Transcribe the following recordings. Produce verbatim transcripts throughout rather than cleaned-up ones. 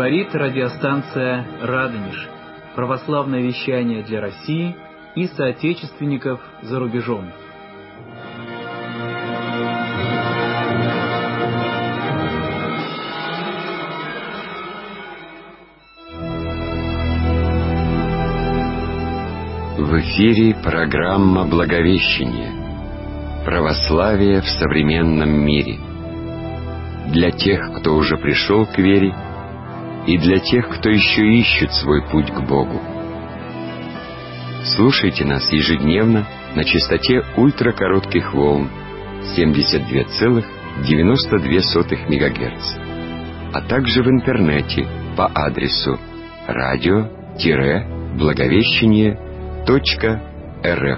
Говорит радиостанция «Радонеж». Православное вещание для России и соотечественников за рубежом. В эфире программа «Благовещение. Православие в современном мире». Для тех, кто уже пришел к вере, и для тех, кто еще ищет свой путь к Богу. Слушайте нас ежедневно на частоте ультракоротких волн семьдесят два целых девяносто две сотых мегагерца, а также в интернете по адресу радио-благовещение точка эр эф.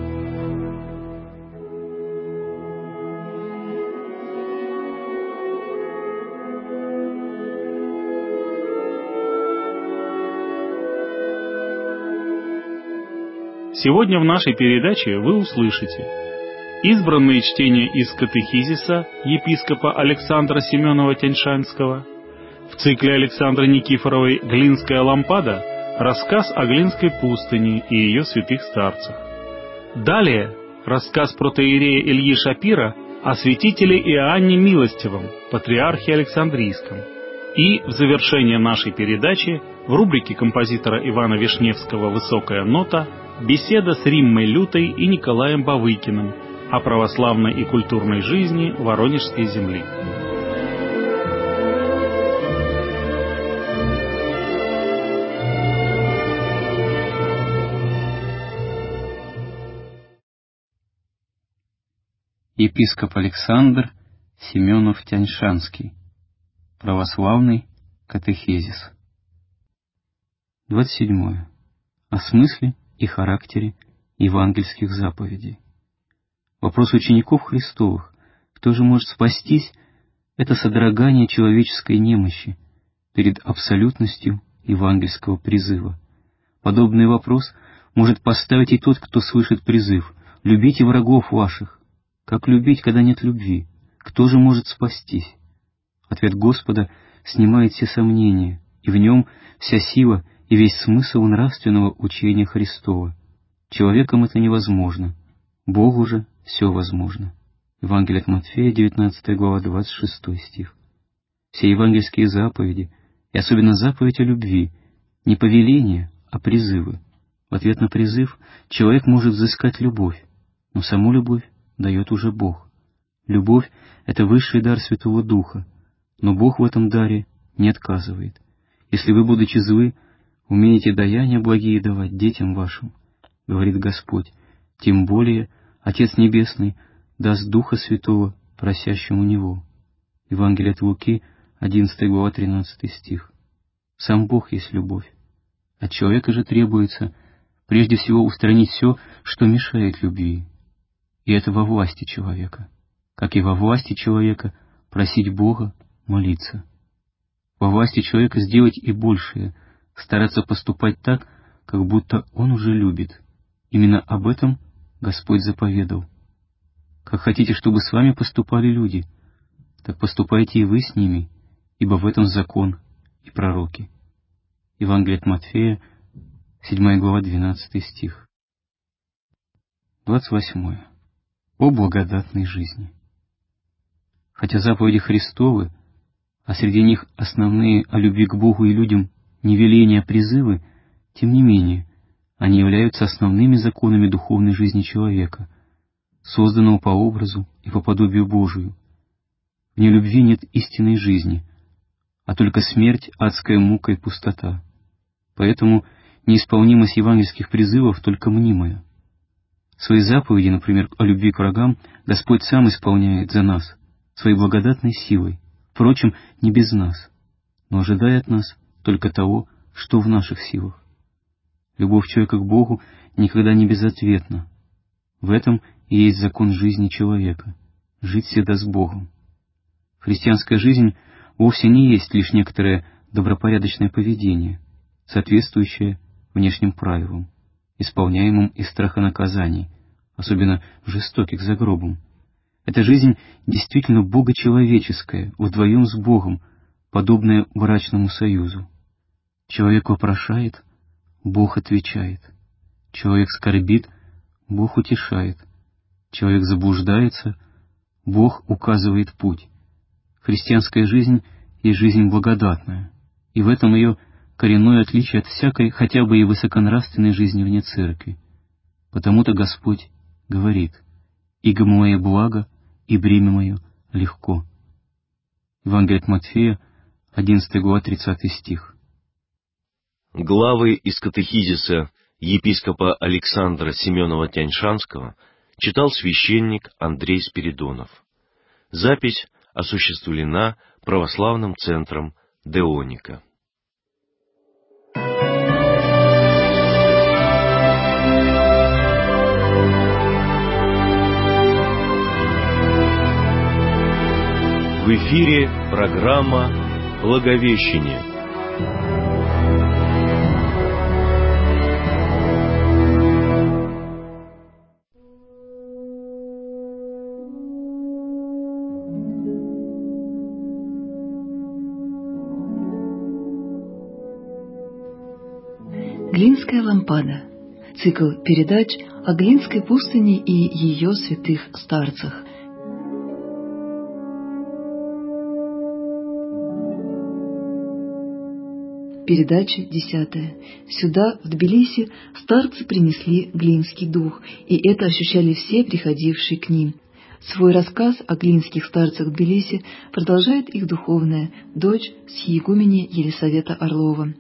Сегодня в нашей передаче вы услышите избранные чтения из катехизиса епископа Александра Семенова Тяньшанского, в цикле Александры Никифоровой «Глинская лампада» рассказ о Глинской пустыне и ее святых старцах. Далее рассказ протоиерея Ильи Шапира о святителе Иоанне Милостивом, патриархе Александрийском. И в завершение нашей передачи в рубрике композитора Ивана Вишневского «Высокая нота» беседа с Риммой Лютой и Николаем Бавыкиным о православной и культурной жизни Воронежской земли. Епископ Александр Семенов Тяньшанский. Православный катехизис. двадцать седьмое. О смысле и характере евангельских заповедей. Вопрос учеников Христовых: кто же может спастись? Это содрогание человеческой немощи перед абсолютностью евангельского призыва. Подобный вопрос может поставить и тот, кто слышит призыв: «Любите врагов ваших». Как любить, когда нет любви? Кто же может спастись? Ответ Господа снимает все сомнения, и в нем вся сила и весь смысл нравственного учения Христова. Человеком это невозможно, Богу же все возможно. Евангелие от Матфея, девятнадцатая глава, двадцать шестой стих. Все евангельские заповеди, и особенно заповедь о любви, не повеления, а призывы. В ответ на призыв человек может взыскать любовь, но саму любовь дает уже Бог. Любовь — это высший дар Святого Духа, но Бог в этом даре не отказывает. Если вы, будучи злы, умеете даяния благие давать детям вашим, говорит Господь, тем более Отец Небесный даст Духа Святого просящему Него. Евангелие от Луки, одиннадцатая глава, тринадцатый стих. Сам Бог есть любовь. От человека же требуется прежде всего устранить все, что мешает любви. И это во власти человека, как и во власти человека просить Бога, молиться. Во власти человека сделать и большее, стараться поступать так, как будто он уже любит. Именно об этом Господь заповедал. Как хотите, чтобы с вами поступали люди, так поступайте и вы с ними, ибо в этом закон и пророки. Евангелие от Матфея, седьмая глава, двенадцатый стих. двадцать восьмое. О благодатной жизни. Хотя заповеди Христовы, а среди них основные о любви к Богу и людям не веления, а призывы, тем не менее, они являются основными законами духовной жизни человека, созданного по образу и по подобию Божию. В нелюбви нет истинной жизни, а только смерть, адская мука и пустота. Поэтому неисполнимость евангельских призывов только мнимая. Свои заповеди, например, о любви к врагам, Господь сам исполняет за нас, своей благодатной силой, впрочем, не без нас, но ожидая от нас только того, что в наших силах. Любовь человека к Богу никогда не безответна. В этом и есть закон жизни человека — жить всегда с Богом. Христианская жизнь вовсе не есть лишь некоторое добропорядочное поведение, соответствующее внешним правилам, исполняемым из страха наказаний, особенно жестоких за гробом. Эта жизнь действительно богочеловеческая, вдвоем с Богом, подобное брачному союзу. Человек вопрошает, Бог отвечает. Человек скорбит, Бог утешает. Человек заблуждается, Бог указывает путь. Христианская жизнь есть жизнь благодатная, и в этом ее коренное отличие от всякой, хотя бы и высоконравственной жизни вне церкви. Потому-то Господь говорит: «Иго мое благо, и бремя мое легко». Евангелие от Матфея, одиннадцатая глава, тридцатый стих. Главы из катехизиса епископа Александра Семенова-Тяньшанского читал священник Андрей Спиридонов. Запись осуществлена православным центром Деоника. В эфире программа «Благовещение». Глинская лампада. Цикл передач о Глинской пустыне и ее святых старцах. Передача десятая. Сюда, в Тбилиси, старцы принесли глинский дух, и это ощущали все приходившие к ним. Свой рассказ о глинских старцах Тбилиси продолжает их духовная дочь схиегумени Елисавета Орлова.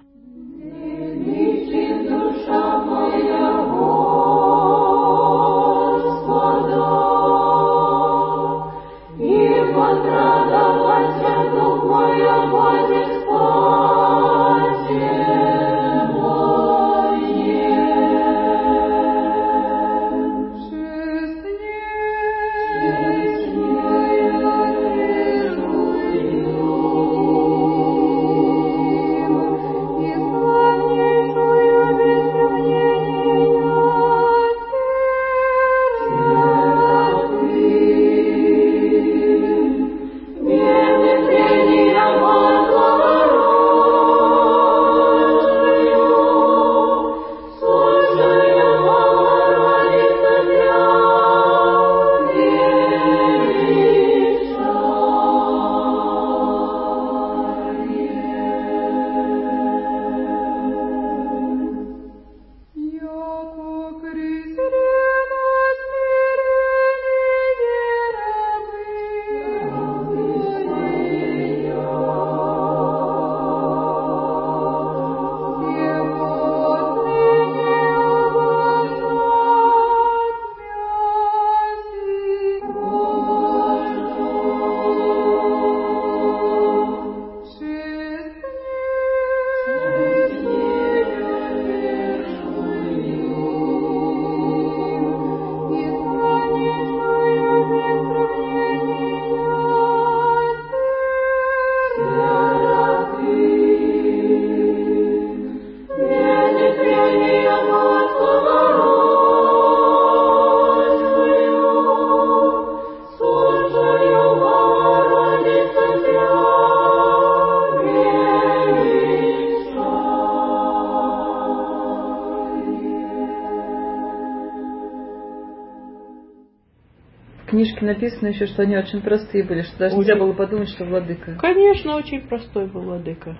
В книжке написано еще, что они очень простые были, что даже нельзя было подумать, что владыка. Конечно, очень простой был владыка.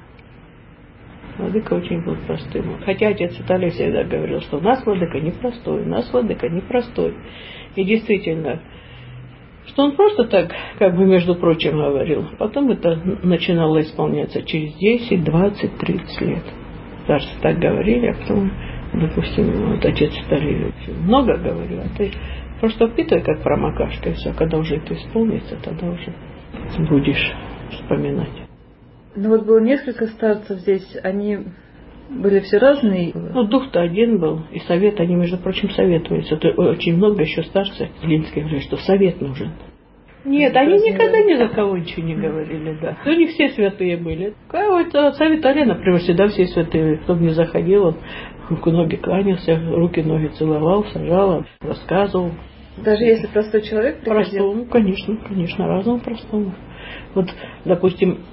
Владыка очень был простым. Хотя отец Виталий всегда говорил, что у нас владыка непростой, у нас владыка непростой. И действительно, что он просто так, как бы между прочим, говорил. Потом это начинало исполняться через десять, двадцать, тридцать лет. Даже так говорили, а потом, допустим, вот отец Виталий много говорил, а ты просто впитывай, как промокашка, и все. Когда уже это исполнится, тогда уже будешь вспоминать. Ну вот было несколько старцев здесь, они были все разные. Ну, дух-то один был, и совет, они, между прочим, советуются. Это очень много еще старцы глинские говорят, что совет нужен. Нет, они никогда ни за кого ничего не говорили, да. У них все святые были. А вот отца Виталия, например, всегда все святые. Кто бы ни заходил, он руку ноги кланялся, руки ноги целовал, сажал, рассказывал. Даже если простой человек приходил? Простому, конечно, конечно, разному простому. Вот, допустим,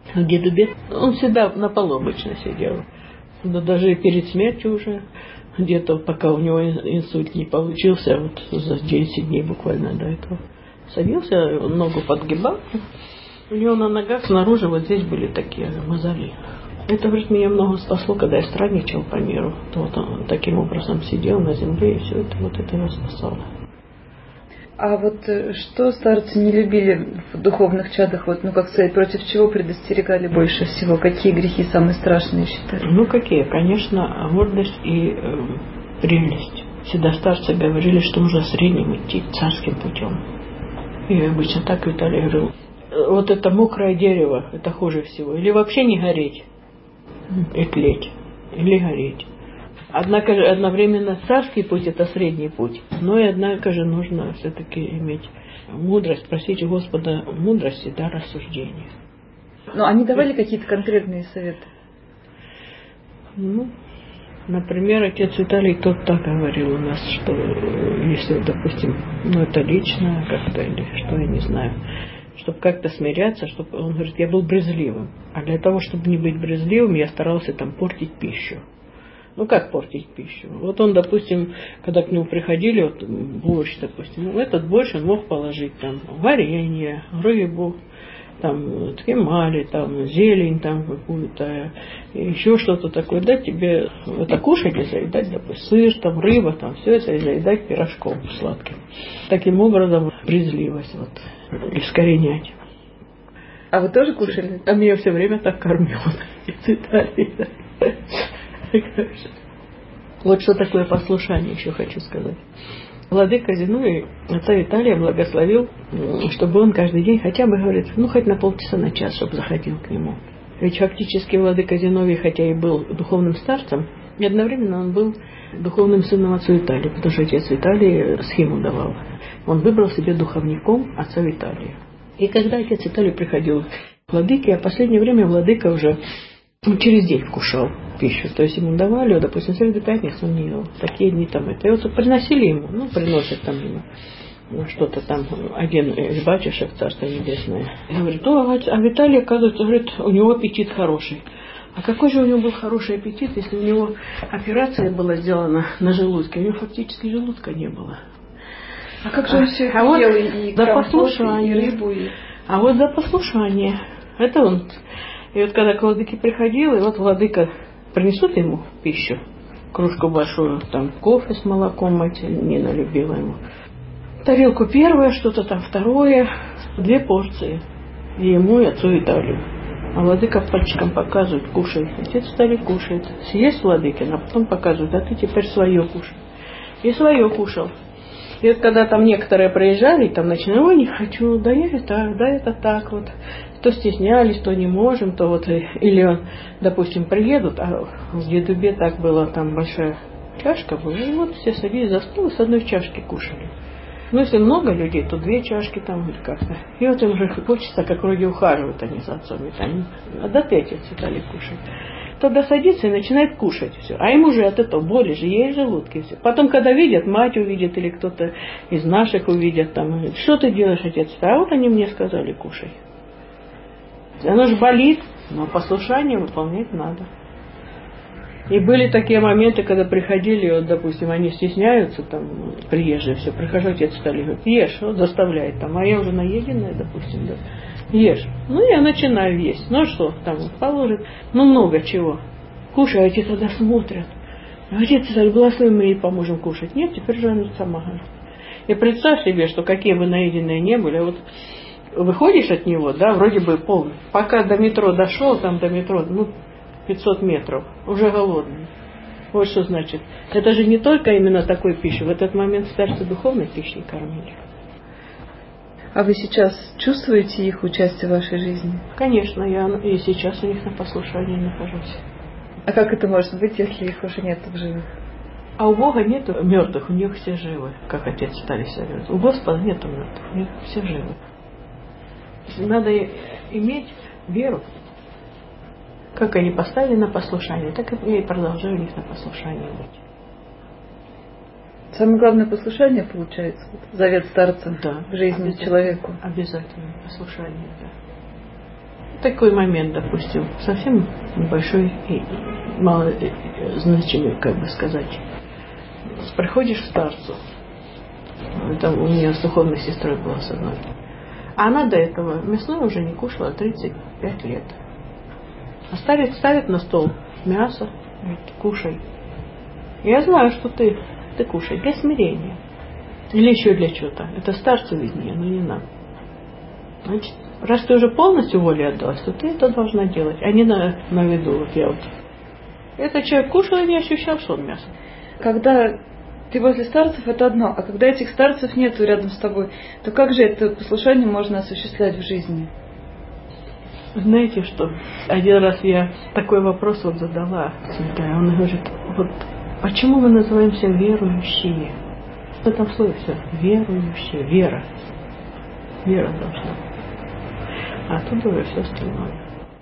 А дедубе, он всегда на полу обычно сидел. Да даже перед смертью уже, где-то пока у него инсульт не получился, вот за десять дней буквально до этого, садился, ногу подгибал. У него на ногах снаружи вот здесь были такие мозоли. Это, говорит, меня много спасло, когда я странничал по миру. То вот он таким образом сидел на земле, и все это, вот это его спасало. А вот что старцы не любили в духовных чадах, вот, ну, как сказать, против чего предостерегали больше всего? Какие грехи самые страшные считали? Ну, какие? Конечно, гордость и э, прелесть. Всегда старцы говорили, что нужно средним идти, царским путем. И обычно так Виталий говорил. Вот это мокрое дерево, это хуже всего. Или вообще не гореть, и тлеть, или гореть. Однако же одновременно царский путь – это средний путь, но и однако же нужно все-таки иметь мудрость, просить у Господа мудрости, да, рассуждения. Но они давали какие-то конкретные советы? Ну, например, отец Виталий тот так говорил у нас, что если, допустим, ну это лично как-то, или что, я не знаю, чтобы как-то смиряться, чтобы, он говорит, я был брезгливым. А для того, чтобы не быть брезгливым, я старался там портить пищу. Ну, как портить пищу? Вот он, допустим, когда к нему приходили, вот борщ, допустим, ну, этот борщ он мог положить там варенье, рыбу, там, эмали, там, зелень там какую-то, еще что-то такое, дать тебе это кушать и заедать, допустим, сыр, там, рыба, там, все это и заедать пирожком сладким. Таким образом, брезгливость вот, искоренять. А вы тоже кушали? А меня все время так кормил. Вот что такое послушание, еще хочу сказать. Владыка Зиновий отца Виталия благословил, чтобы он каждый день хотя бы, говорит, ну хоть на полчаса, на час, чтобы заходил к нему. Ведь фактически Владыка Зиновий, хотя и был духовным старцем, и одновременно он был духовным сыном отца Виталия, потому что отец Виталий схему давал. Он выбрал себе духовником отца Виталия. И когда отец Виталий приходил к владыке, а в последнее время владыка уже через день вкушал пищу. То есть ему давали, вот, допустим, среду пятницу он не ел. Такие дни там это. И вот приносили ему, ну, приносят там ему ну, что-то там, один из батюшек, Царство Небесное. И говорит, о, а Виталий, оказывается, говорит, у него аппетит хороший. А какой же у него был хороший аппетит, если у него операция была сделана на желудке? У него фактически желудка не было. А как же он все это а вот ел? И за компот, послушание. и рыбу, и... А вот за послушание. Это он... И вот когда к владыке приходил, и вот владыка принесут ему пищу, кружку большую, там кофе с молоком, мать Нина любила ему. Тарелку первое, что-то там второе, две порции. И ему, и отцу Виталию. А владыка пальчиком показывает, кушай. Отец Виталий кушает. Съесть владыкин, а потом показывает, а ты теперь свое кушай. И свое кушал. И вот когда там некоторые проезжали, там начинали, ой, не хочу, да я это, да это так вот. То стеснялись, то не можем, то вот, или, допустим, приедут, а в Дедубе так было, там большая чашка была, и вот все садились за стол и с одной чашки кушали. Ну, если много людей, то две чашки там или как-то. И вот им уже хочется, как вроде ухаживают они за отцом, и там, а да ты, отец Виталий, кушай. Тогда садится и начинает кушать все. А ему же от этого боли же, ей желудки все. Потом, когда видят, мать увидит или кто-то из наших увидит, там, что ты делаешь, отец? А вот они мне сказали, кушай. Оно же болит, но послушание выполнять надо. И были такие моменты, когда приходили, вот, допустим, они стесняются, там, приезжие все, прихожу, отец Виталий говорит, ешь, вот заставляет там, а я уже наеденная, допустим, да, ешь. Ну, я начинаю есть. Ну, что, там, положит, ну, много чего. Кушай, а эти тогда смотрят. Отец Виталий, благослови, мы ей поможем кушать. Нет, теперь же она сама говорит. И представь себе, что какие бы наеденные не были, вот, выходишь от него, да, вроде бы полный. Пока до метро дошел, там до метро, ну, пятьсот метров, уже голодный. Вот что значит. Это же не только именно такой пищи. В этот момент старцы духовной пищей кормили. А вы сейчас чувствуете их участие в вашей жизни? Конечно, я и сейчас у них на послушании нахожусь. А как это может быть, если их уже нет в живых? А у Бога нет мертвых, у них все живы, как отец Виталий говорит. У Господа нет мертвых, у них все живы. Надо иметь веру. Как они поставили на послушание, так и я и продолжаю у них на послушание быть. Самое главное послушание получается, завет старца, да, в жизни человеку. Обязательно послушание, да. такой момент, допустим, совсем небольшой и малозначимый, как бы сказать. Приходишь к старцу, там у нее с духовной сестрой была с одной, а она до этого мясное уже не кушала тридцать пять лет. А старец ставит на стол мясо, говорит, кушай. Я знаю, что ты, ты кушай для смирения. Или еще для чего-то. Это старцу виднее, но не нам. Значит, раз ты уже полностью воле отдалась, то ты это должна делать, а не на, на виду. Вот я вот. Этот человек кушал и не ощущал, что он мясо. Когда ты возле старцев, это одно, а когда этих старцев нету рядом с тобой, то как же это послушание можно осуществлять в жизни? Знаете что? Один раз я такой вопрос вот задала святая. Он говорит, вот почему мы называемся верующие? В этом слове все. Верующие. Вера. Вера должна быть. А оттуда уже все остальное.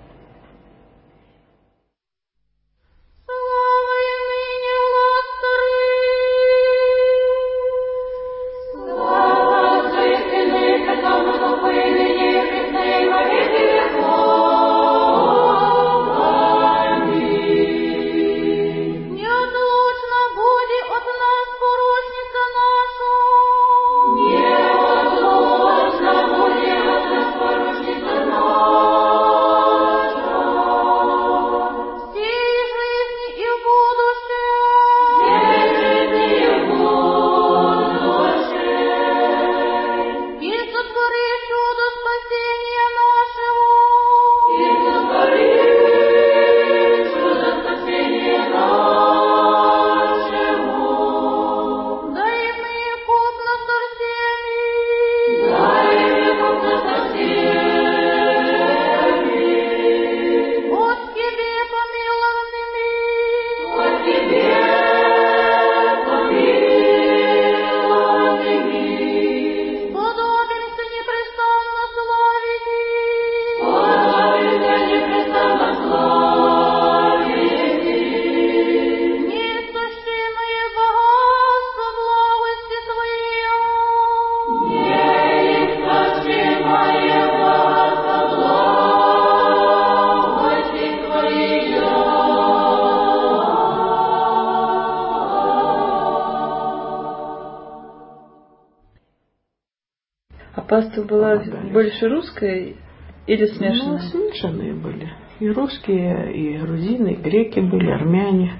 Паства была больше русская или смешанная? Ну, смешанные были. И русские, и грузины, и греки были, армяне.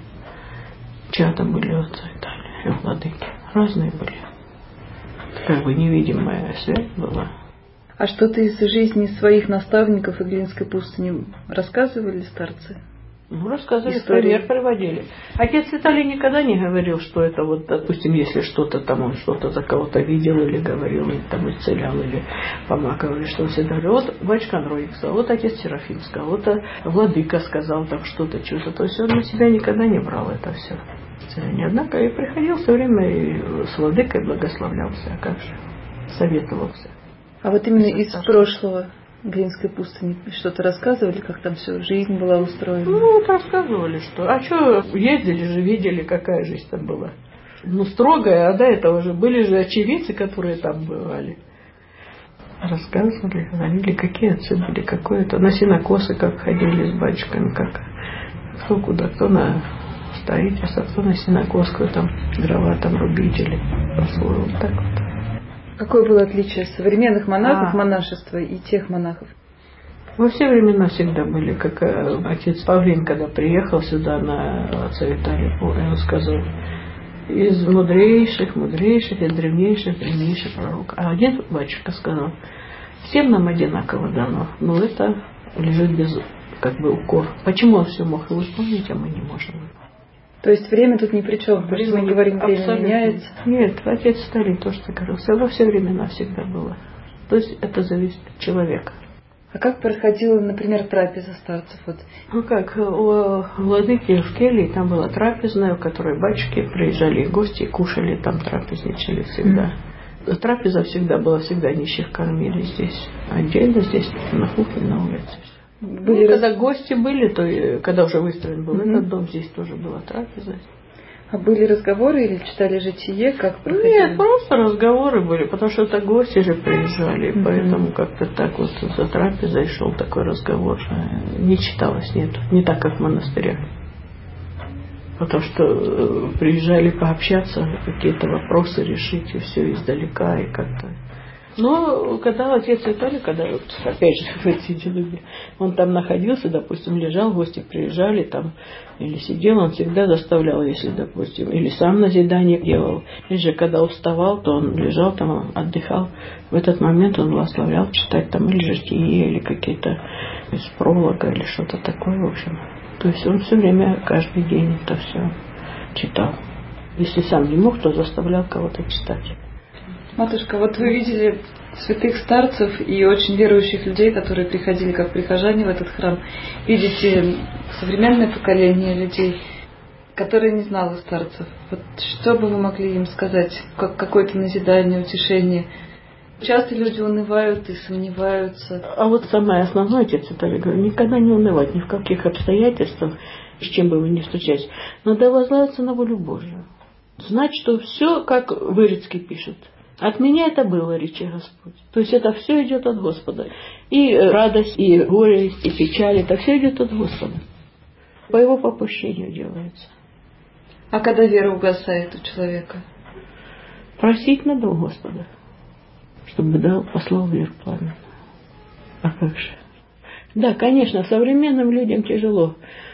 Чата были от Италии, и владыки. Разные были. Как бы невидимая связь была. А что-то из жизни своих наставников Иглинской пустыни рассказывали старцы? Ну, рассказывали, пример приводили. Отец Виталий никогда не говорил, что это вот, допустим, если что-то там, он что-то за кого-то видел или говорил, или там исцелял, или помогал, или что он всегда говорил. Вот батюшка Андроник сказал, вот отец Серафим сказал, вот владыка сказал там что-то, что-то. То есть он на себя никогда не брал это все. Однако и приходил все время и с владыкой благословлялся, а как же, советовался. А вот именно из прошлого Глинской пустыни что-то рассказывали, как там все, жизнь была устроена? Ну, вот рассказывали, что. А что, ездили же, видели, какая жизнь там была. Ну, строгая, а до этого же были же очевидцы, которые там бывали. Рассказывали, говорили, какие отцы были, какое-то. На сенокосы как ходили с батюшками, как кто куда, кто на строительство, кто на сенокосскую, там дрова там рубить или по-своему, вот так вот. Какое было отличие современных монахов, а. монашества и тех монахов? Во все времена всегда были, как отец Павлин, когда приехал сюда на отца Виталия, он сказал, из мудрейших, мудрейших, из древнейших, древнейших пророков. А один батюшка сказал, всем нам одинаково дано, но это лежит без как бы укор. Почему он все мог выполнить, а мы не можем? То есть время тут ни при чем, потому что мы говорим, время абсолютно меняется. Нет, отец Сталин тоже так говорил, все во все времена всегда было. То есть это зависит от человека. А как проходила, например, трапеза старцев? Вот. Ну как, у владыки в келье там была трапезная, в которой батюшки приезжали гости, кушали, там трапезничали всегда. Mm-hmm. Трапеза всегда была, всегда нищих кормили здесь. Отдельно здесь, на кухне, на улице. Были ну, раз... Когда гости были, то когда уже выстроен был mm-hmm. этот дом, здесь тоже была трапеза. А были разговоры или читали житие, как проходили? Нет, просто разговоры были, потому что это гости же приезжали, mm-hmm. поэтому как-то так вот за трапезой шел такой разговор. Не читалось, нет, не так, как в монастырях. Потому что приезжали пообщаться, какие-то вопросы решить, и все издалека, и как-то. Но когда отец Виталий, когда вот, опять же, в эти дни, он там находился, допустим, лежал, гости приезжали там, или сидел, он всегда заставлял, если, допустим, или сам назидание делал, или же когда уставал, то он лежал там, отдыхал. В этот момент он благословлял читать там или житие, или какие-то из пролога, или что-то такое, в общем. То есть он все время, каждый день это все читал. Если сам не мог, то заставлял кого-то читать. Матушка, вот вы видели святых старцев и очень верующих людей, которые приходили как прихожане в этот храм. Видите современное поколение людей, которые не знало старцев. Вот что бы вы могли им сказать, как какое-то назидание, утешение? Часто люди унывают и сомневаются. А вот самое основное, отец Виталий говорит, никогда не унывать, ни в каких обстоятельствах, с чем бы вы ни встречались. Надо возлагаться на волю Божию. Знать, что все, как Вырицкий пишет, от меня это было, речи Господь. То есть это все идет от Господа. И радость, и горе, и печаль, это все идет от Господа. По его попущению делается. А когда вера угасает у человека? Просить надо у Господа, чтобы дал, послал веру пламенную. А как же? Да, конечно, современным людям тяжело.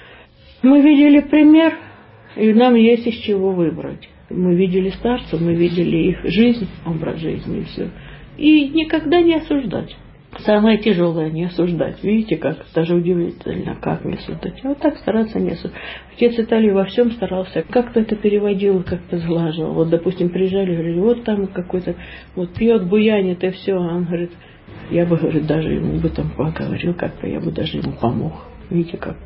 Мы видели пример, и нам есть из чего выбрать. Мы видели старцев, мы видели их жизнь, образ жизни и все. И никогда не осуждать. Самое тяжелое не осуждать. Видите, как даже удивительно, как не осуждать. А вот так стараться не осуждать. Отец Виталий во всем старался. Как-то это переводил, как-то сглаживал. Вот, допустим, приезжали, говорили, вот там какой-то, вот пьет, буянит и все. А он говорит, я бы, говорит, даже ему бы там поговорил как-то, я бы даже ему помог. Видите, как.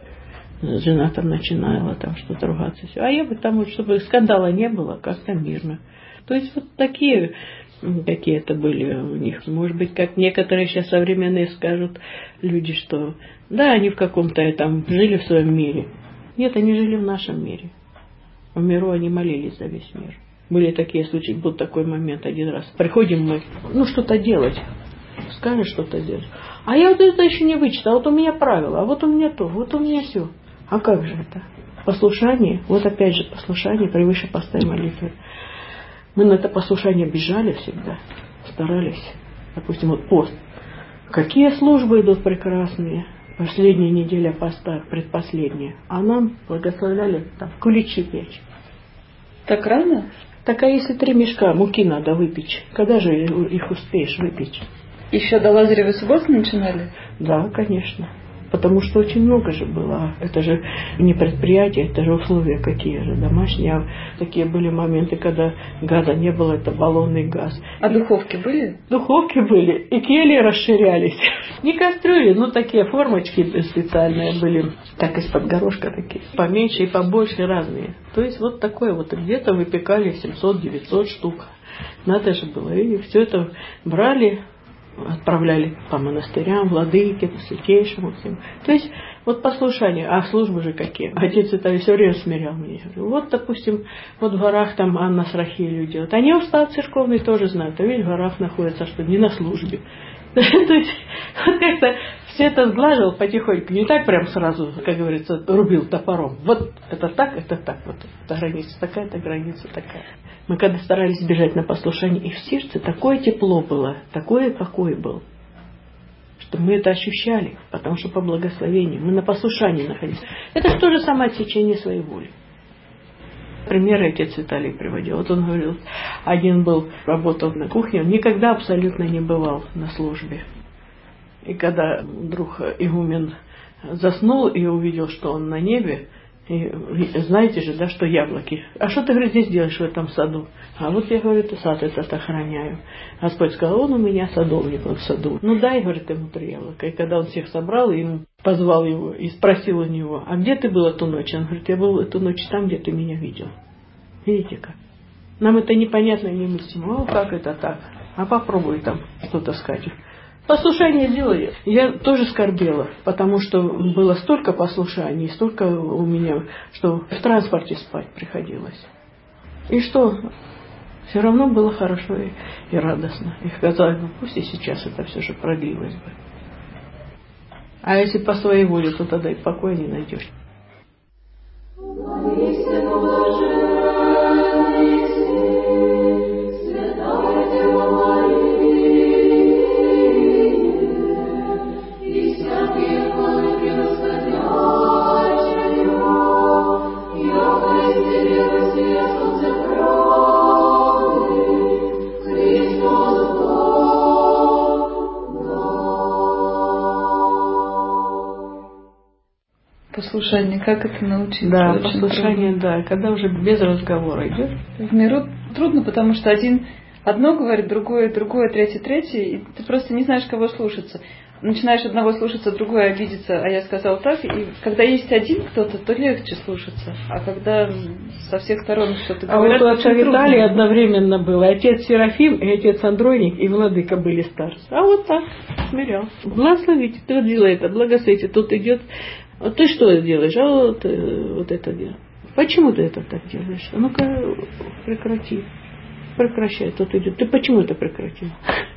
Жена там начинала там что-то ругаться. Все. А я бы там, вот, чтобы скандала не было, как-то мирно. То есть вот такие какие-то были у них. Может быть, как некоторые сейчас современные скажут люди, что да, они в каком-то там жили в своем мире. Нет, они жили в нашем мире. В миру они молились за весь мир. Были такие случаи, был такой момент один раз. Приходим мы, ну что-то делать. Скажешь что-то делать. А я вот это еще не вычитала. Вот у меня правила, а вот у меня то, вот у меня все. А как же это? Послушание, вот опять же послушание превыше поста и молитвы. Мы на это послушание бежали всегда, старались. Допустим, вот пост. Какие службы идут прекрасные. Последняя неделя поста, предпоследняя. А нам благословляли там куличи печь. Так рано? Так а если три мешка муки надо выпечь, когда же их успеешь выпечь? Еще до Лазаревой субботы начинали? Да, конечно. Потому что очень много же было. Это же не предприятие, это же условия какие же, домашние. А такие были моменты, когда газа не было, это баллонный газ. А духовки были? Духовки были. И кельи расширялись. Не кастрюли, но такие формочки специальные были. Так из-под горошка такие. Поменьше и побольше разные. То есть вот такое вот. Где-то выпекали семьсот-девятьсот штук. Надо же было. И все это брали, отправляли по монастырям, владыке, по святейшему всем. То есть вот послушание, а службы же какие. Отец Виталий все время смирял меня. Вот, допустим, вот в горах там Анна с Рахилью делают. Они устав церковный тоже знают, а ведь в горах находятся, что не на службе. То есть вот как-то все это сглаживал потихоньку, не так прям сразу, как говорится, рубил топором. Вот это так, это так, вот эта граница такая, эта граница такая. Мы когда старались бежать на послушание, и в сердце такое тепло было, такое покой был, что мы это ощущали, потому что по благословению мы на послушании находились. Это же то же самое отсечение своей воли. Примеры отец Виталий приводил. Вот он говорил, один был, работал на кухне, он никогда абсолютно не бывал на службе. И когда вдруг игумен заснул и увидел, что он на небе, и знаете же, да, что яблоки. А что ты, говорит, здесь делаешь в этом саду? А вот я, говорит, сад этот охраняю. Господь сказал, он у меня садовник в саду. Ну дай, говорит, ему три яблока. И когда он всех собрал, ему позвал его и спросил у него, а где ты был эту ночь? Он говорит, я был эту ночь там, где ты меня видел. Видите как? Нам это непонятно и немыслимо. О, как это так? А попробуй там что-то сказать. Послушание делали. Я тоже скорбела, потому что было столько послушаний, столько у меня, что в транспорте спать приходилось. И что? Все равно было хорошо и, и радостно. И казалось бы, пусть и сейчас это все же продлилось бы. А если по своей воле, то тогда и покоя не найдешь. Послушание, как это научиться? Да, Очень послушание, трудно. да, когда уже без разговора идешь. В миру трудно, потому что один одно говорит, другое, другое, третье, третье, и ты просто не знаешь, кого слушаться. Начинаешь одного слушаться, другое обидеться, а я сказал так, и когда есть один кто-то, то легче слушаться, а когда со всех сторон что-то говорят, а вот у отца Виталия трудно. Одновременно было отец Серафим и отец Андроник, и владыка были старцы. А вот так, смирял. Благословите, ты вот делай это, благословите, тут идет. А ты что делаешь? А вот, вот это делаешь. Почему ты это так делаешь? А ну-ка прекрати. Прекращай, тут идет. Ты почему это прекратил?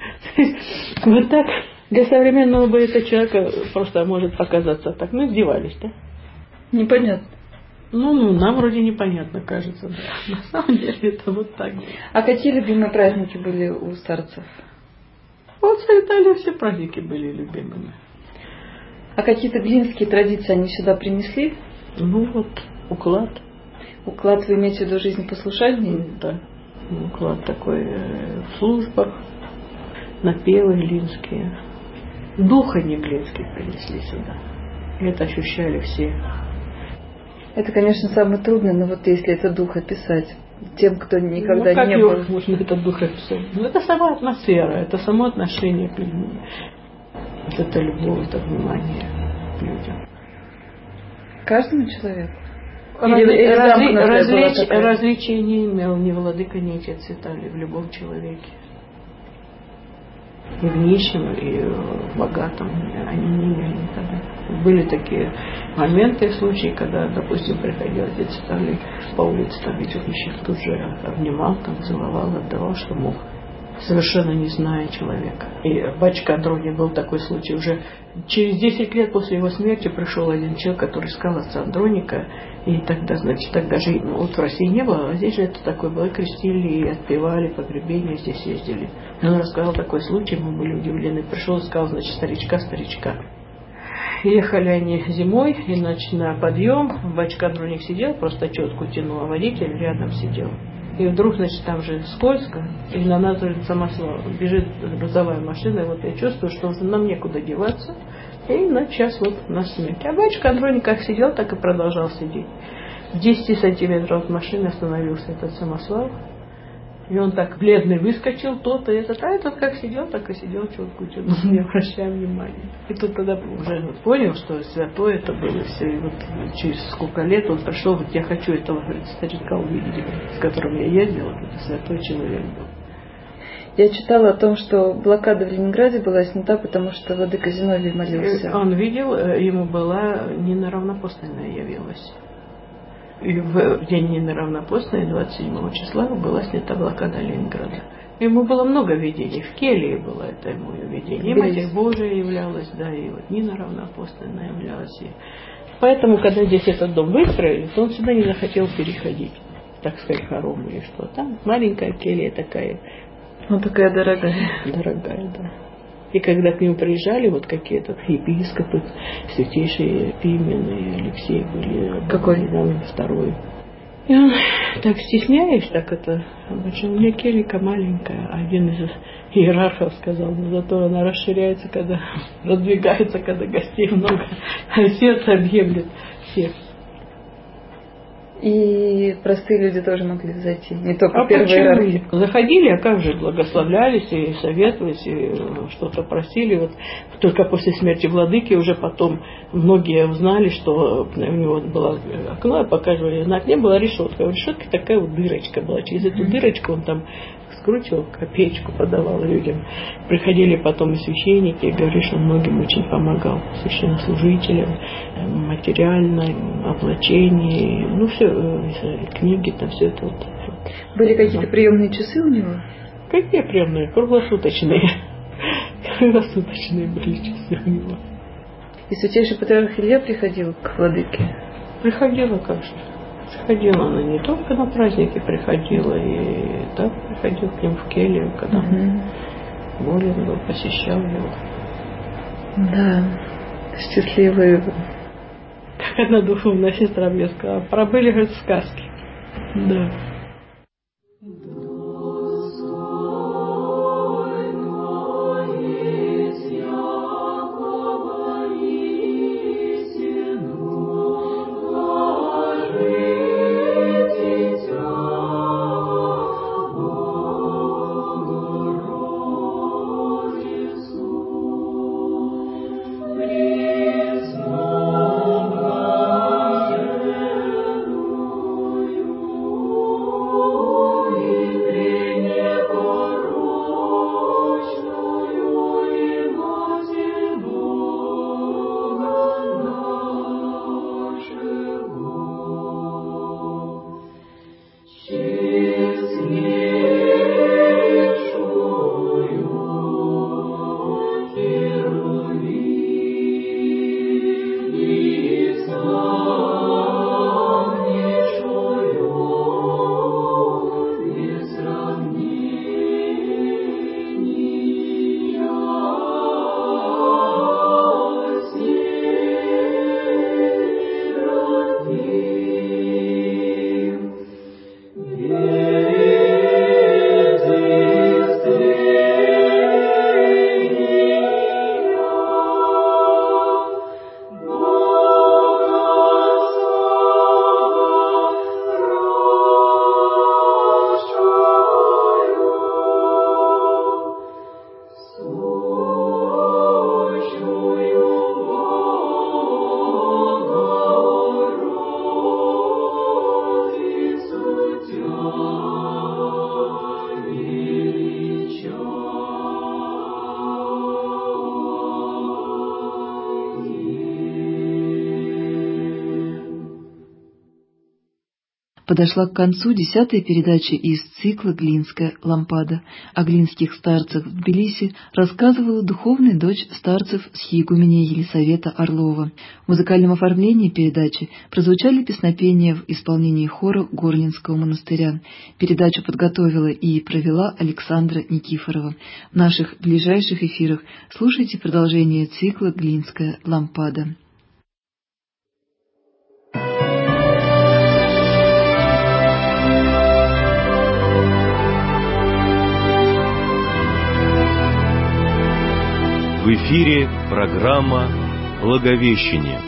Вот так. Для современного боевого человека просто может показаться так. Ну, издевались, да? Непонятно. Ну, ну, нам вроде непонятно, кажется. Да. На самом деле это вот так. А какие любимые праздники были у старцев? Вот в Италии все праздники были любимыми. А какие-то глинские традиции они сюда принесли? Ну вот, уклад. Уклад вы имеете в виду жизнь послушания? Да. Уклад такой в службах, напевы глинские. Дух они глинский принесли сюда. И это ощущали все. Это, конечно, самое трудное, но вот если это дух описать тем, кто никогда ну, как не его был. можно этот дух описать? Ну, это сама атмосфера, это само отношение к людям. Вот это любовь, это внимание к людям. Каждому человеку? Разли, или, или разли, развлеч, такая... Развлечий не имел ни владыка, ни отец Виталий в любом человеке. И в нищем, и в богатом они не имели никогда. Были такие моменты, случаи, когда, допустим, приходил отец Виталий по улице, там видел нищих, тут же обнимал, там, целовал, отдавал, что мог. Совершенно не зная человека. И батюшка Андроник был такой случай. Уже через десять лет после его смерти пришел один человек, который искал отца Андроника. И тогда, значит, тогда же ну, вот в России не было, а здесь же это такое было. Крестили, и отпевали, погребения здесь ездили. И он рассказал такой случай, мы были удивлены. Пришел и сказал, значит, старичка, старичка. Ехали они зимой, и, значит, на подъем батюшка Андроник сидел, просто четку тянул, а водитель рядом сидел. И вдруг, значит, там же скользко, и на нас самосвал. Бежит грузовая машина, и вот я чувствую, что уже нам некуда деваться. И на час вот на смерть. А батюшка Андроник как сидел, так и продолжал сидеть. В десяти сантиметрах от машины остановился этот самосвал. И он так бледный выскочил, тот и этот, а этот как сидел, так и сидел, четко тянул, не обращая внимания. И тут тогда уже вот понял, что святой это было все. И вот через сколько лет он пришел, говорит, я хочу этого, говорит, старика увидеть, с которым я ездил, это святой человек был. Я читала о том, что блокада в Ленинграде была снята, потому что владыка Зиновий молился. Он видел, ему была Нина Равнопостная явилась. И в день Нины Равнопостной, двадцать седьмого числа, была снята блокада Ленинграда. Ему было много видений. В келье было это ему видение. И Матерь Божия являлась, да, и вот Нина Равнопостная являлась. И поэтому, когда здесь этот дом выстроили, то он сюда не захотел переходить, так сказать, хоромы или что. Там маленькая келья такая. Ну, такая дорогая. Дорогая, да. И когда к нему приезжали вот какие-то епископы, святейшие Пимен и Алексей были. Какой? Он второй. И он так стесняясь, так это, у меня келика маленькая. Один из иерархов сказал, но зато она расширяется, когда раздвигается, когда гостей много, а сердце объемлет всех. И простые люди тоже могли зайти, не только а первые иерархи. Заходили, а как же, благословлялись и советовались, и что-то просили. Вот только после смерти владыки уже потом многие узнали, что у него было окно, я показывали, на окне была решетка. В решетке такая вот дырочка была. Через эту дырочку он там скручивал, копеечку подавал людям. Приходили потом и священники, и говорили, что многим очень помогал, священнослужителям, материально, облачение, ну все, книги, там все это вот. Были какие-то приемные часы у него? Какие приемные? Круглосуточные. Круглосуточные были часы у него. И святейший патриарх Илья приходил к владыке? Приходила, как же. Приходила она не только на праздники, приходила и так приходил к ним в келью, когда угу. он болен был, посещал его. Да, счастливые. Как одна духовная сестра мне сказала, пробыли, говорит, сказки. Да. Подошла к концу десятая передача из цикла «Глинская лампада». О глинских старцах в Тбилиси рассказывала духовная дочь старцев схиегуменья Елисавета Орлова. В музыкальном оформлении передачи прозвучали песнопения в исполнении хора Горлинского монастыря. Передачу подготовила и провела Александра Никифорова. В наших ближайших эфирах слушайте продолжение цикла «Глинская лампада». В эфире программа «Благовещение».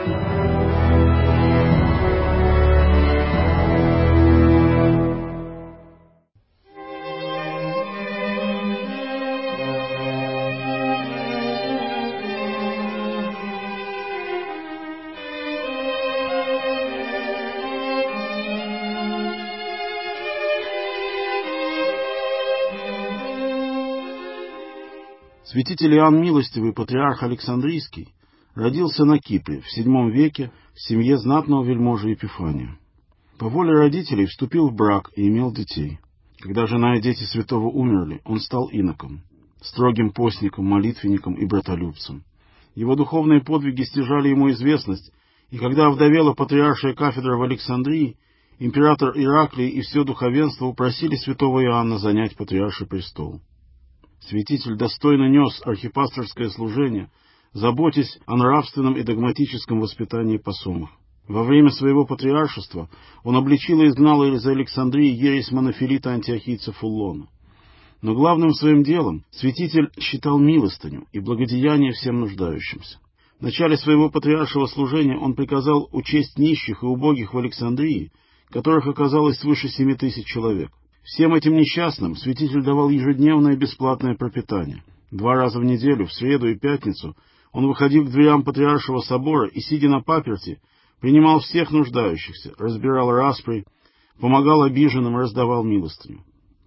Святитель Иоанн Милостивый, патриарх Александрийский, родился на Кипре в седьмом веке в семье знатного вельможи Епифания. По воле родителей вступил в брак и имел детей. Когда жена и дети святого умерли, он стал иноком, строгим постником, молитвенником и братолюбцем. Его духовные подвиги стяжали ему известность, и когда овдовела патриаршая кафедра в Александрии, император Ираклий и все духовенство упросили святого Иоанна занять патриарший престол. Святитель достойно нес архипасторское служение, заботясь о нравственном и догматическом воспитании посомых. Во время своего патриаршества он обличил и изгнал из Александрии ересь монофилита антиохийца Фуллона. Но главным своим делом святитель считал милостыню и благодеяние всем нуждающимся. В начале своего патриаршего служения он приказал учесть нищих и убогих в Александрии, которых оказалось свыше семи тысяч человек. Всем этим несчастным святитель давал ежедневное бесплатное пропитание. Два раза в неделю, в среду и пятницу, он выходил к дверям Патриаршего собора и, сидя на паперти, принимал всех нуждающихся, разбирал распри, помогал обиженным и раздавал милостыню.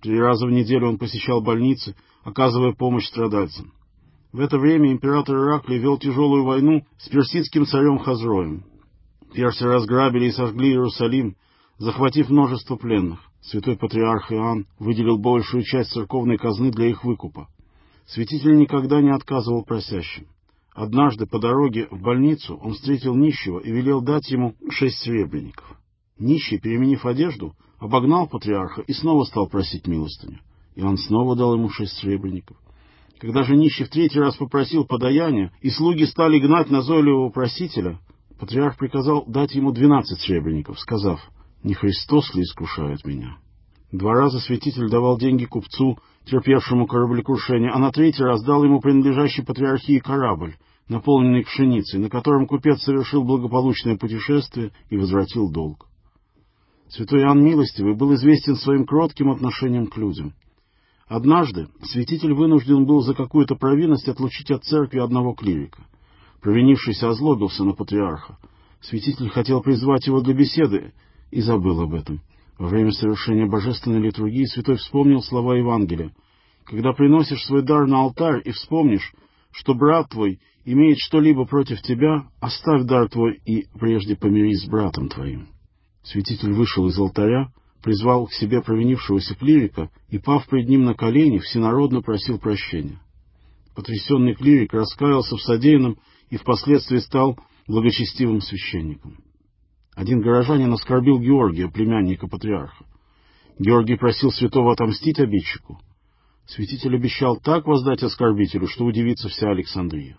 Три раза в неделю он посещал больницы, оказывая помощь страдальцам. В это время император Ираклий вел тяжелую войну с персидским царем Хазроем. Персы разграбили и сожгли Иерусалим, захватив множество пленных. Святой патриарх Иоанн выделил большую часть церковной казны для их выкупа. Святитель никогда не отказывал просящим. Однажды по дороге в больницу он встретил нищего и велел дать ему шесть сребреников. Нищий, переменив одежду, обогнал патриарха и снова стал просить милостыню. И он снова дал ему шесть сребреников. Когда же нищий в третий раз попросил подаяния, и слуги стали гнать назойливого просителя, патриарх приказал дать ему двенадцать сребреников, сказав: «Не Христос ли искушает меня?» Два раза святитель давал деньги купцу, терпевшему кораблекрушение, а на третий раз дал ему принадлежащий патриархии корабль, наполненный пшеницей, на котором купец совершил благополучное путешествие и возвратил долг. Святой Иоанн Милостивый был известен своим кротким отношением к людям. Однажды святитель вынужден был за какую-то провинность отлучить от церкви одного клирика. Провинившийся озлобился на патриарха. Святитель хотел призвать его для беседы и забыл об этом. Во время совершения божественной литургии святой вспомнил слова Евангелия: «Когда приносишь свой дар на алтарь и вспомнишь, что брат твой имеет что-либо против тебя, оставь дар твой и прежде помирись с братом твоим». Святитель вышел из алтаря, призвал к себе провинившегося клирика и, пав пред ним на колени, всенародно просил прощения. Потрясенный клирик раскаялся в содеянном и впоследствии стал благочестивым священником. Один горожанин оскорбил Георгия, племянника патриарха. Георгий просил святого отомстить обидчику. Святитель обещал так воздать оскорбителю, что удивится вся Александрия.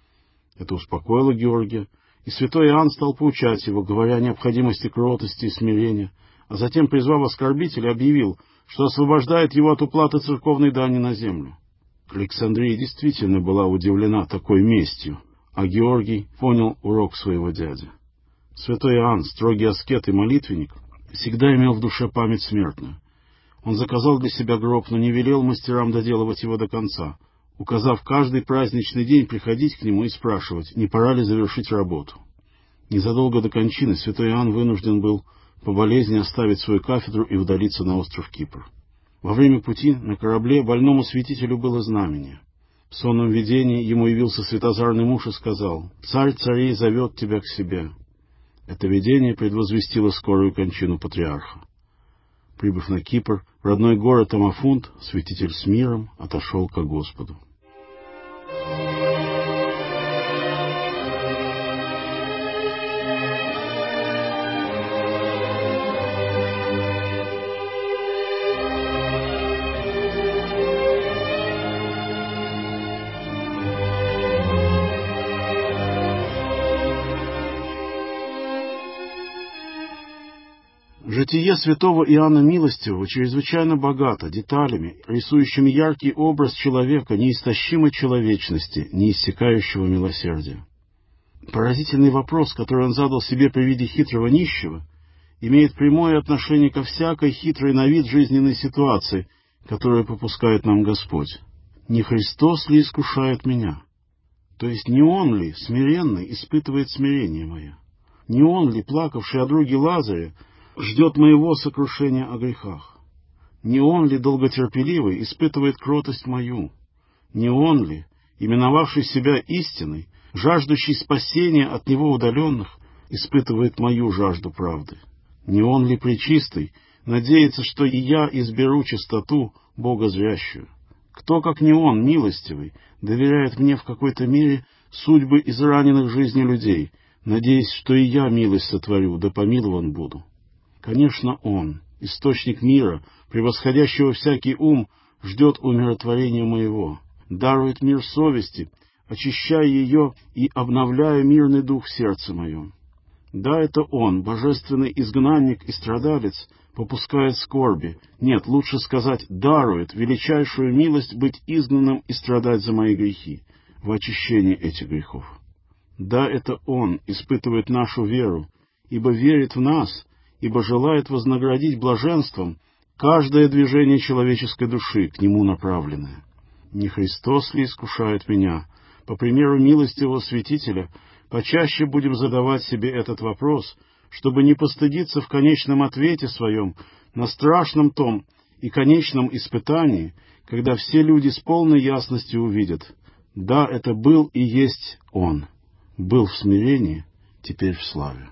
Это успокоило Георгия, и святой Иоанн стал поучать его, говоря о необходимости кротости и смирения, а затем, призвав оскорбителя, объявил, что освобождает его от уплаты церковной дани на землю. Александрия действительно была удивлена такой местью, а Георгий понял урок своего дяди. Святой Иоанн, строгий аскет и молитвенник, всегда имел в душе память смертную. Он заказал для себя гроб, но не велел мастерам доделывать его до конца, указав каждый праздничный день приходить к нему и спрашивать, не пора ли завершить работу. Незадолго до кончины святой Иоанн вынужден был по болезни оставить свою кафедру и удалиться на остров Кипр. Во время пути на корабле больному святителю было знамение. В сонном видении ему явился светозарный муж и сказал: «Царь царей зовет тебя к себе». Это видение предвозвестило скорую кончину патриарха. Прибыв на Кипр, в родной город Амафунт, святитель с миром отошел ко Господу. Житие святого Иоанна Милостивого чрезвычайно богато деталями, рисующими яркий образ человека неистощимой человечности, неиссякающего милосердия. Поразительный вопрос, который он задал себе при виде хитрого нищего, имеет прямое отношение ко всякой хитрой на вид жизненной ситуации, которую попускает нам Господь. «Не Христос ли искушает меня?» То есть не Он ли, смиренный, испытывает смирение мое? Не Он ли, плакавший о друге Лазаре, ждет моего сокрушения о грехах? Не Он ли, долготерпеливый, испытывает кротость мою? Не Он ли, именовавший себя истиной, жаждущий спасения от Него удаленных, испытывает мою жажду правды? Не Он ли, пречистый, надеется, что и я изберу чистоту Бога зрящую? Кто, как не Он, милостивый, доверяет мне в какой-то мере судьбы израненных жизни людей, надеясь, что и я милость сотворю, да помилован буду? Конечно, Он, источник мира, превосходящего всякий ум, ждет умиротворения моего, дарует мир совести, очищая ее и обновляя мирный дух в сердце моем. Да, это Он, божественный изгнанник и страдалец, попускает скорби, нет, лучше сказать, дарует величайшую милость быть изгнанным и страдать за мои грехи, в очищении этих грехов. Да, это Он испытывает нашу веру, ибо верит в нас, ибо желает вознаградить блаженством каждое движение человеческой души, к Нему направленное. Не Христос ли искушает меня? По примеру милостивого святителя, почаще будем задавать себе этот вопрос, чтобы не постыдиться в конечном ответе своем на страшном том и конечном испытании, когда все люди с полной ясностью увидят: да, это был и есть Он, был в смирении, теперь в славе.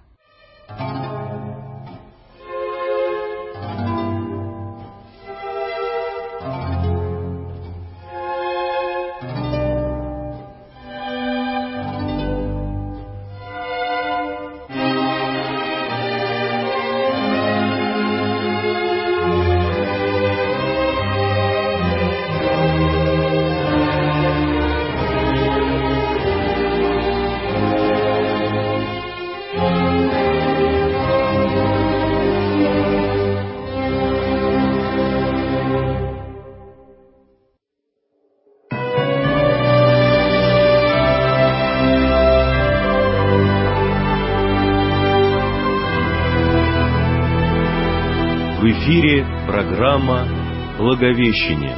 В эфире программа «Благовещение».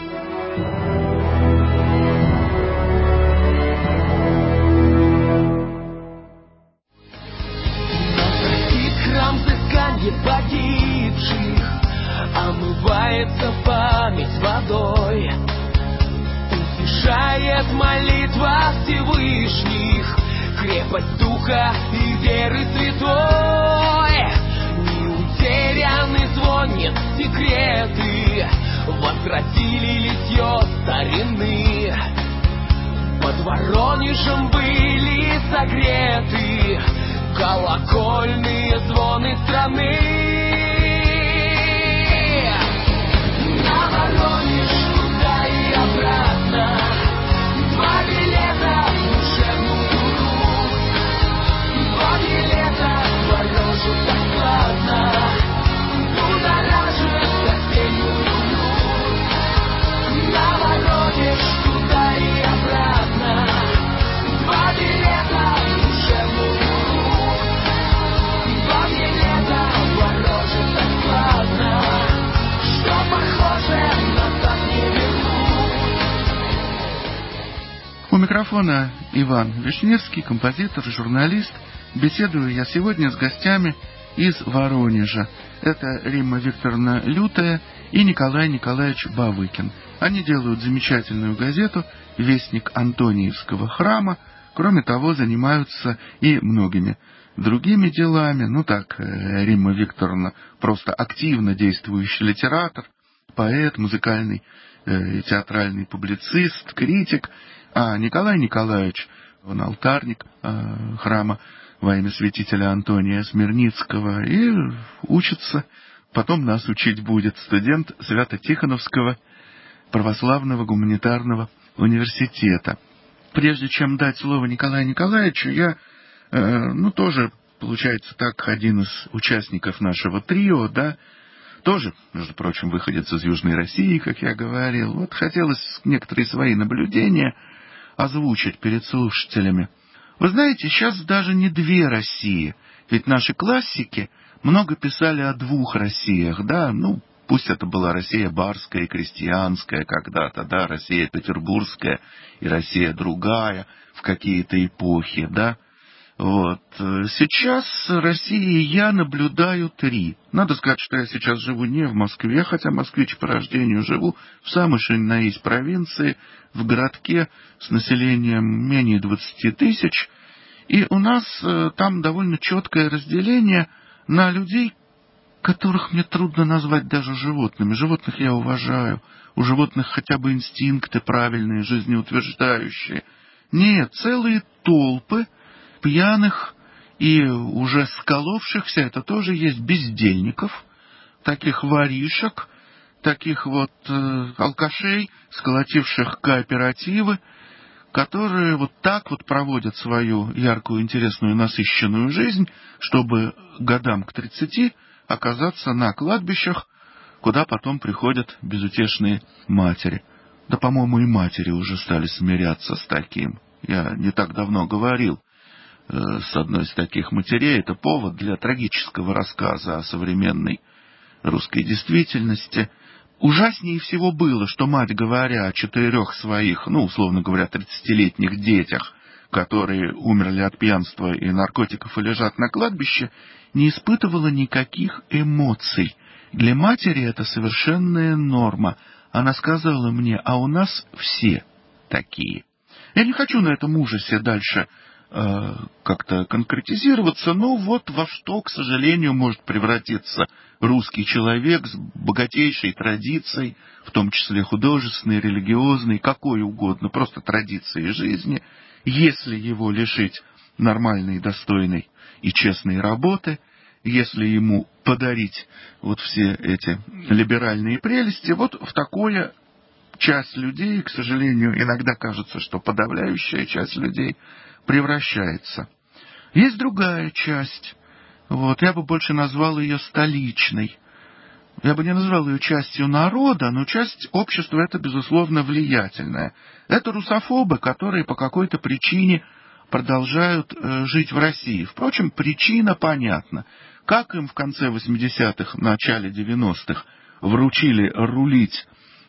Храм взысканье погибших, омывается память водой, утешает молитва Всевышних, крепость духа и веры святой. Утеряны звонят секреты, возвратили литье старины. Под Воронежем были согреты колокольные звоны страны. На Воронеж туда и обратно, два билета в душевную руку, два билета в Воронеж бесплатно. У микрофона Иван Вишневский, композитор, журналист. Беседую я сегодня с гостями из Воронежа. Это Римма Викторовна Лютая и Николай Николаевич Бавыкин. Они делают замечательную газету «Вестник Антониевского храма». Кроме того, занимаются и многими другими делами. Ну так, Римма Викторовна просто активно действующий литератор, поэт, музыкальный э, театральный публицист, критик. А Николай Николаевич, он алтарник э, храма во имя святителя Антония Смирницкого, и учится, потом нас учить будет, студент Свято-Тихоновского православного гуманитарного университета. Прежде чем дать слово Николаю Николаевичу, я, э, ну, тоже, получается так, один из участников нашего трио, да, тоже, между прочим, выходец из Южной России, как я говорил. Вот хотелось некоторые свои наблюдения озвучить перед слушателями. Вы знаете, сейчас даже не две России, ведь наши классики много писали о двух Россиях, да, ну, пусть это была Россия барская и крестьянская когда-то, да, Россия петербургская и Россия другая в какие-то эпохи, да. Вот. Сейчас России я наблюдаю три. Надо сказать, что я сейчас живу не в Москве, хотя москвич по рождению, живу в самой что ни на есть провинции, в городке с населением менее двадцати тысяч. И у нас там довольно четкое разделение на людей, которых мне трудно назвать даже животными. Животных я уважаю. У животных хотя бы инстинкты правильные, жизнеутверждающие. Нет, целые толпы пьяных и уже сколовшихся, это тоже есть, бездельников, таких воришек, таких вот э, алкашей, сколотивших кооперативы, которые вот так вот проводят свою яркую, интересную, насыщенную жизнь, чтобы годам к тридцати оказаться на кладбищах, куда потом приходят безутешные матери. Да, по-моему, и матери уже стали смиряться с таким. Я не так давно говорил с одной из таких матерей. Это повод для трагического рассказа о современной русской действительности. Ужаснее всего было, что мать, говоря о четырех своих, ну, условно говоря, тридцатилетних детях, которые умерли от пьянства и наркотиков и лежат на кладбище, не испытывала никаких эмоций, Для матери это совершенная норма. Она сказала мне: а у нас все такие. Я не хочу на этом ужасе дальше э, как-то конкретизироваться, но вот во что, к сожалению, может превратиться русский человек с богатейшей традицией, в том числе художественной, религиозной, какой угодно, просто традицией жизни, если его лишить нормальной, достойной и честной работы, если ему подарить вот все эти либеральные прелести, вот в такое часть людей, к сожалению, иногда кажется, что подавляющая часть людей превращается. Есть другая часть, вот, я бы больше назвал ее столичной. Я бы не назвал ее частью народа, но часть общества это, безусловно, влиятельная. Это русофобы, которые по какой-то причине продолжают э, жить в России. Впрочем, причина понятна. Как им в конце восьмидесятых, начале девяностых вручили рулить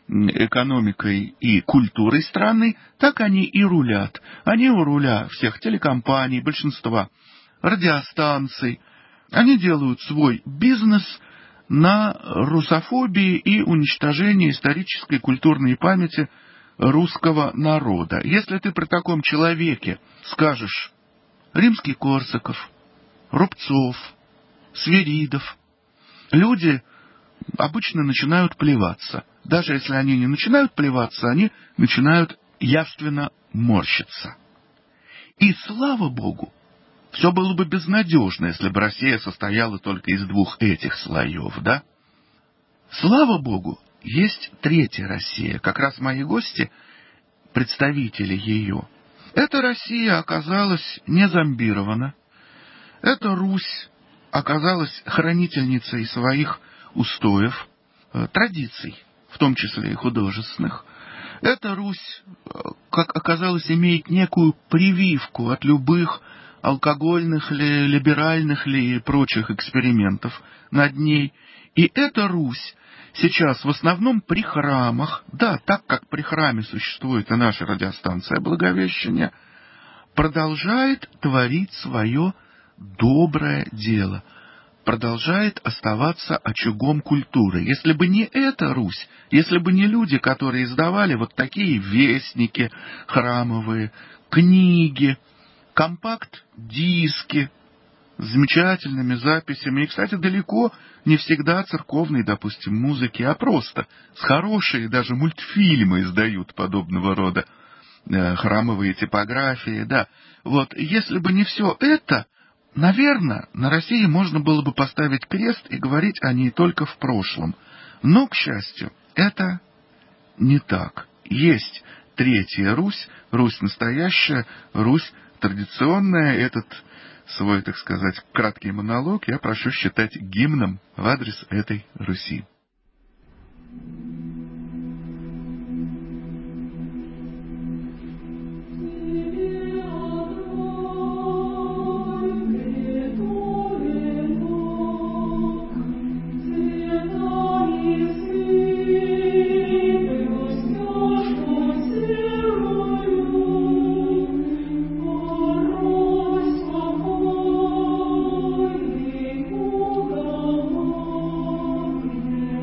экономикой и культурой страны, так они и рулят. Они у руля всех телекомпаний, большинства радиостанций. Они делают свой бизнес на русофобии и уничтожении исторической и культурной памяти русского народа. Если ты при таком человеке скажешь Римский-Корсаков, Рубцов, Свиридов, люди обычно начинают плеваться. Даже если они не начинают плеваться, они начинают явственно морщиться. И слава Богу, все было бы безнадежно, если бы Россия состояла только из двух этих слоев, да? Слава Богу, есть третья Россия. Как раз мои гости, представители ее. Эта Россия оказалась не зомбирована. Эта Русь оказалась хранительницей своих устоев, традиций, в том числе и художественных. Эта Русь, как оказалось, имеет некую прививку от любых алкогольных ли, либеральных ли и прочих экспериментов над ней. И эта Русь сейчас в основном при храмах, да, так как при храме существует и наша радиостанция Благовещения, продолжает творить свое доброе дело, продолжает оставаться очагом культуры. Если бы не эта Русь, если бы не люди, которые издавали вот такие вестники храмовые, книги, компакт-диски с замечательными записями, и, кстати, далеко не всегда церковной, допустим, музыки, а просто с хорошие даже мультфильмы издают подобного рода э, храмовые типографии, да. Вот, если бы не все это, наверное, на России можно было бы поставить крест и говорить о ней только в прошлом. Но, к счастью, это не так. Есть Третья Русь, Русь настоящая, Русь традиционная. Этот свой, так сказать, краткий монолог я прошу считать гимном в адрес этой Руси. Thank you.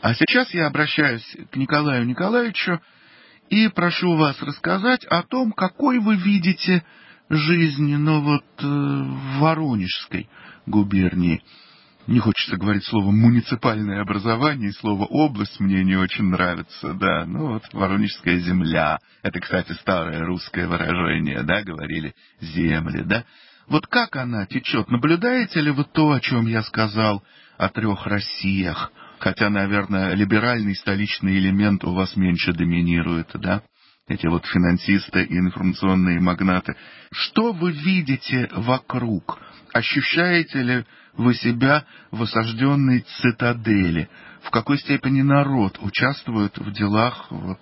А сейчас я обращаюсь к Николаю Николаевичу и прошу вас рассказать о том, какой вы видите жизнь, ну вот, в Воронежской губернии. Не хочется говорить слово «муниципальное образование», слово «область» мне не очень нравится, да. Ну вот, Воронежская земля. Это, кстати, старое русское выражение, да, говорили «земли», да. Вот как она течет? Наблюдаете ли вы то, о чем я сказал, о трех Россиях? Хотя, наверное, либеральный столичный элемент у вас меньше доминирует, да? Эти вот финансисты и информационные магнаты. Что вы видите вокруг? Ощущаете ли вы себя в осажденной цитадели? В какой степени народ участвует в делах вот,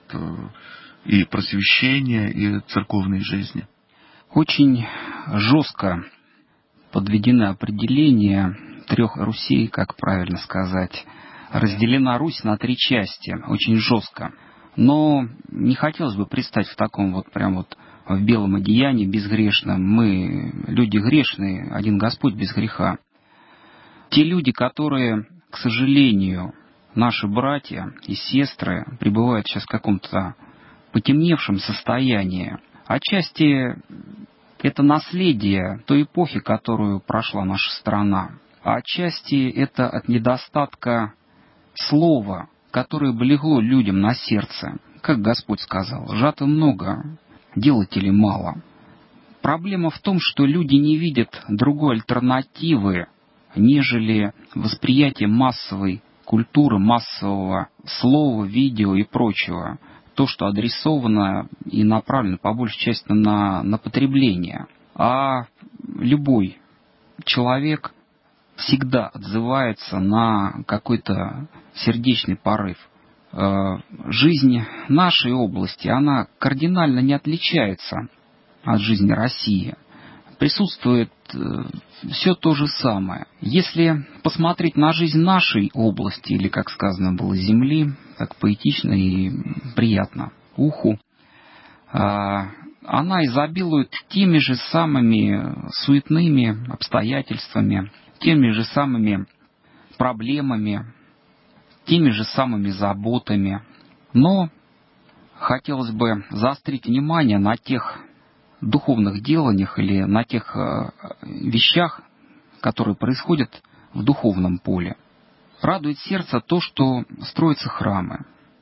и просвещения, и церковной жизни? Очень жестко подведены определения трех Русей, как правильно сказать. Разделена Русь на три части, очень жестко. Но не хотелось бы предстать в таком вот прям вот в белом одеянии безгрешном. Мы люди грешные, один Господь без греха. Те люди, которые, к сожалению, наши братья и сестры, пребывают сейчас в каком-то потемневшем состоянии. Отчасти это наследие той эпохи, которую прошла наша страна. А отчасти это от недостатка слова, которое бы легло людям на сердце. Как Господь сказал, жатвы много, делателей мало. Проблема в том, что люди не видят другой альтернативы, нежели восприятие массовой культуры, массового слова, видео и прочего. То, что адресовано и направлено по большей части на, на потребление. А любой человек всегда отзывается на какой-то сердечный порыв. Жизнь нашей области, она кардинально не отличается от жизни России. Присутствует все то же самое. Если посмотреть на жизнь нашей области, или, как сказано было, земли, так поэтично и приятно уху, она изобилует теми же самыми суетными обстоятельствами, теми же самыми проблемами, теми же самыми заботами. Но хотелось бы заострить внимание на тех духовных деланиях или на тех вещах, которые происходят в духовном поле. Радует сердце то, что строятся храмы.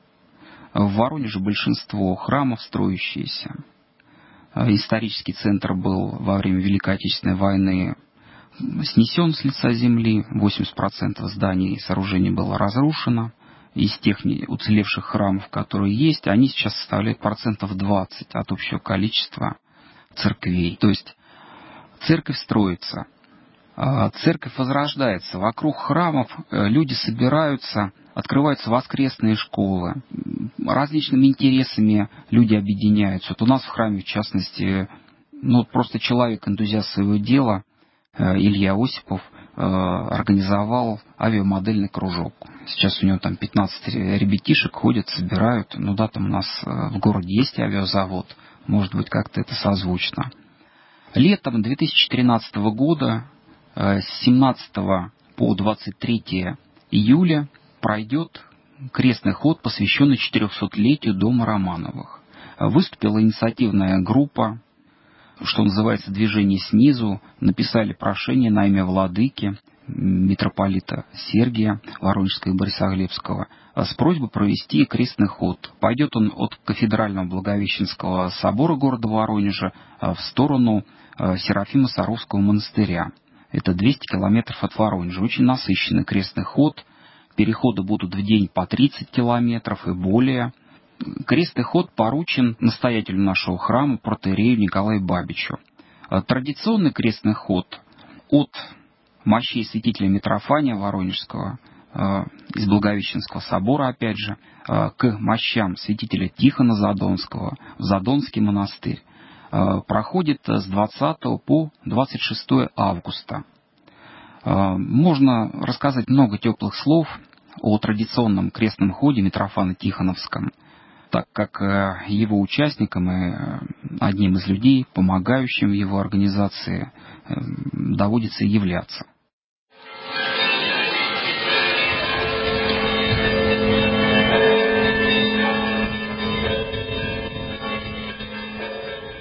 В Воронеже большинство храмов строящиеся. Исторический центр был во время Великой Отечественной войны снесен с лица земли, восемьдесят процентов зданий и сооружений было разрушено. Из тех уцелевших храмов, которые есть, они сейчас составляют процентов двадцать от общего количества церквей. То есть церковь строится, церковь возрождается. Вокруг храмов люди собираются, открываются воскресные школы, различными интересами люди объединяются. Вот у нас в храме, в частности, ну, просто человек, энтузиаст своего дела, Илья Осипов, организовал авиамодельный кружок. Сейчас у него там пятнадцать ребятишек ходят, собирают. Ну да, там у нас в городе есть авиазавод. Может быть, как-то это созвучно. Летом две тысячи тринадцатого года, с семнадцатого по двадцать третье июля, пройдет крестный ход, посвященный четырехсотлетию дома Романовых. Выступила инициативная группа, что называется, движение снизу, написали прошение на имя владыки, митрополита Сергия Воронежского и Борисоглебского, с просьбой провести крестный ход. Пойдет он от кафедрального Благовещенского собора города Воронежа в сторону Серафима Саровского монастыря. Это двести километров от Воронежа. Очень насыщенный крестный ход. Переходы будут в день по тридцать километров и более. Крестный ход поручен настоятелю нашего храма, протоиерею Николаю Бабичу. Традиционный крестный ход от мощей святителя Митрофания Воронежского, из Благовещенского собора, опять же, к мощам святителя Тихона Задонского, в Задонский монастырь, проходит с двадцатого по двадцать шестое августа. Можно рассказать много теплых слов о традиционном крестном ходе Митрофана Тихоновском, так как его участникам и одним из людей, помогающим в его организации, доводится являться.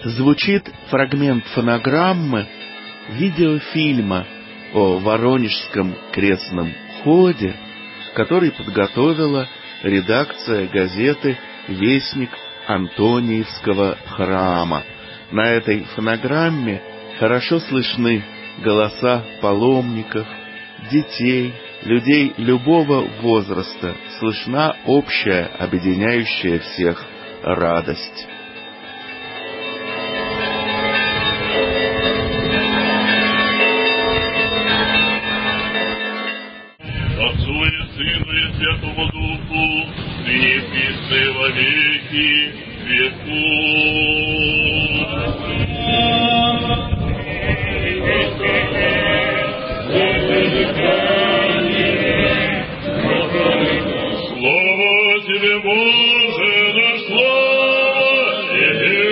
звучит фрагмент фонограммы видеофильма о Воронежском крестном ходе, который подготовила редакция газеты «Вестник Антониевского храма». На этой фонограмме хорошо слышны голоса паломников, детей, людей любого возраста, слышна общая, объединяющая всех радость. Отцу и Сыну и Святому Духу, ныне и во веки веков. Слава тебе, Боже, наш, слава тебе!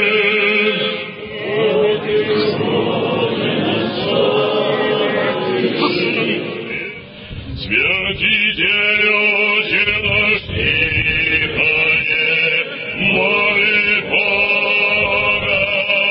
Святите, Отче наш, тихое, моли Бога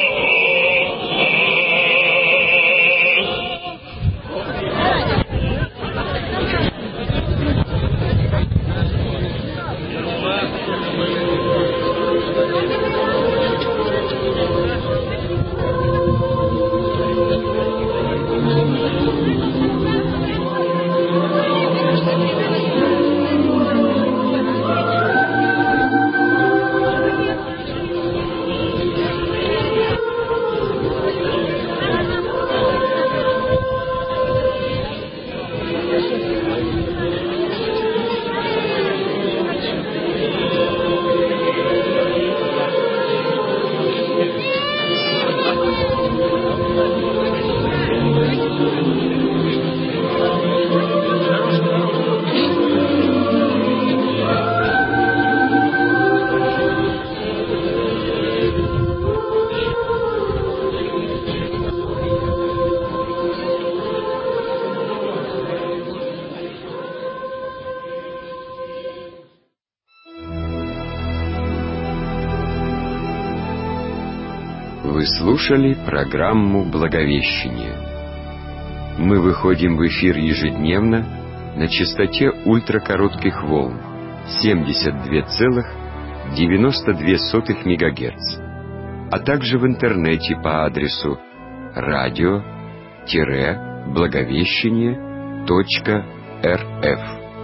Вы слушали программу «Благовещение». Мы выходим в эфир ежедневно на частоте ультракоротких волн семьдесят два целых девяносто две сотых мегагерц, а также в интернете по адресу радио-благовещение точка рф.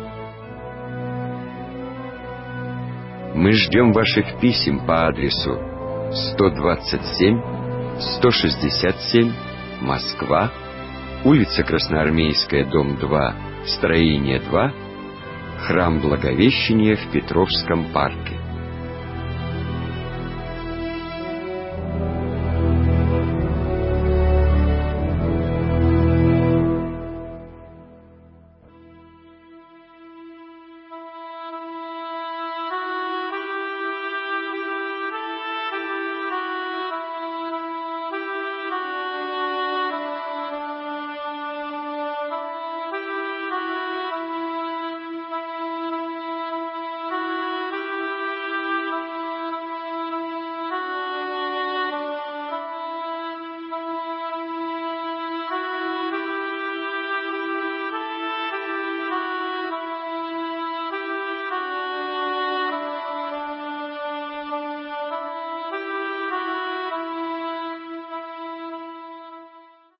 Мы ждем ваших писем по адресу сто двадцать семь сто шестьдесят семь, Москва, улица Красноармейская, дом два, строение два, храм Благовещения в Петровском парке.